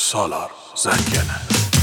سالار زنگنه.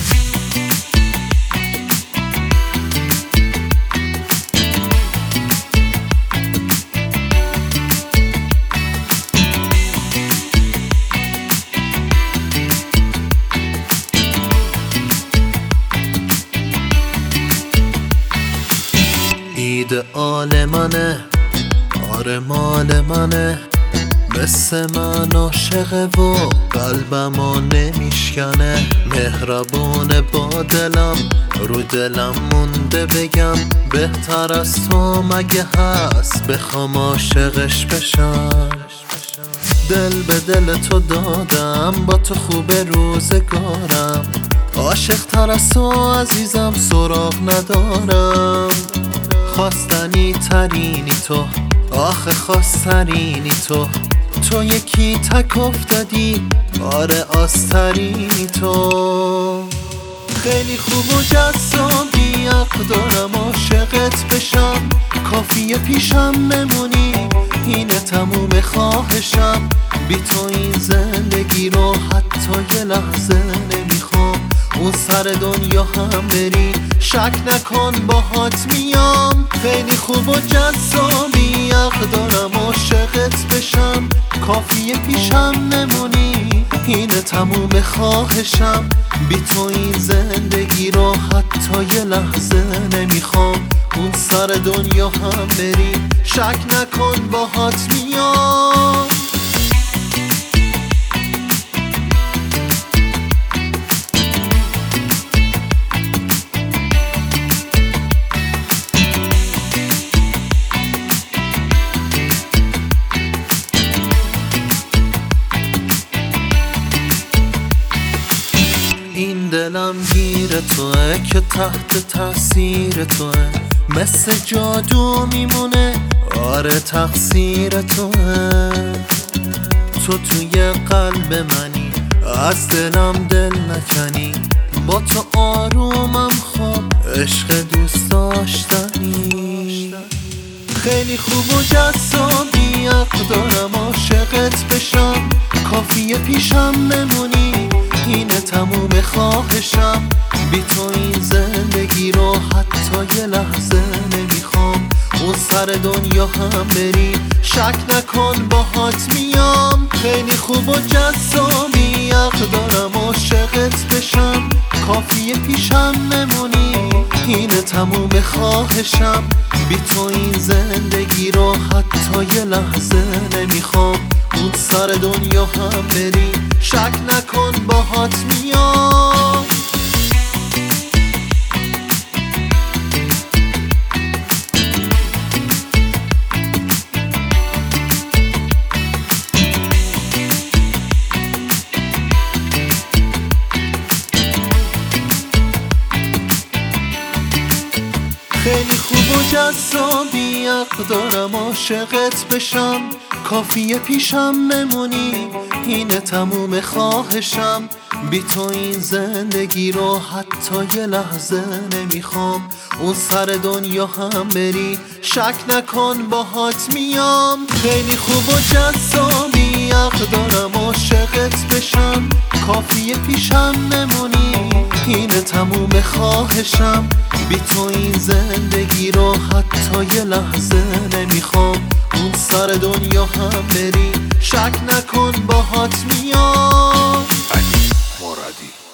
ایدئال منه، آره مال منه، مثل من عاشقه و قلبمو نمیشکنه. مهربونه با دلم، رو دلم مونده بگم بهتر از تو مگه هست بخوام عاشقش بشم. دل به دل تو دادم، با تو خوب روزگارم، عاشق تر از تو عزیزم سراغ ندارم. خواستنی ترینی تو، آخه خواستنی تو یکی تک افتادی، آره آسترینی تو. خیلی خوب و جذابی، حق دارم عاشقت بشم، کافیه پیشم بمونی، اینه تموم خواهشم. بی تو این زندگی رو حتی یه لحظه نمیخوام. اون سر دنیا هم بری شک نکن باهات میام. خیلی خوب و جذابی، حق دارم عاشقت بشم، کافیه پیشم نمونی، اینه تموم خواهشم. بی تو این زندگی رو حتی یه لحظه نمیخوام. اون سر دنیا هم بری شک نکن باهات میام. این دلم گیر توه که تحت تاثیر توه، مثل جادو میمونه، آره تقصیر توه. تو توی قلب منی، از دلم دل نکنی، با تو آرومم خواب، عشق دوست داشتنی. خیلی خوب و جذابی، حق دارم عاشقت بشم، کافیه پیشم بمونی، اینه تموم خواهشم. بی تو این زندگی رو حتی یه لحظه نمیخوام. اون سر دنیا هم بری شک نکن باهات میام. خیلی خوب و جذابی، حق دارم عاشقت بشم، کافیه پیشم بمونی، اینه تموم خواهشم. بی تو این زندگی رو حتی یه لحظه نمیخوام. اون سر دنیا هم بری شک نکن باهات میام. خیلی خوب و جذابی، حق دارم عاشقت بشم، کافیه پیشم بمونی، اینه تموم خواهشم. بی تو این زندگی رو حتی یه لحظه نمیخوام. اون سر دنیا هم بری شک نکن باهات میام. خیلی خوب و جذابی، حق دارم عاشقت بشم، کافیه پیشم بمونی، اینه تموم خواهشم. بی تو این زندگی رو حتی یه لحظه نمیخوام. اون سر دنیا هم بری شک نکن باهات میام. علی مرادی.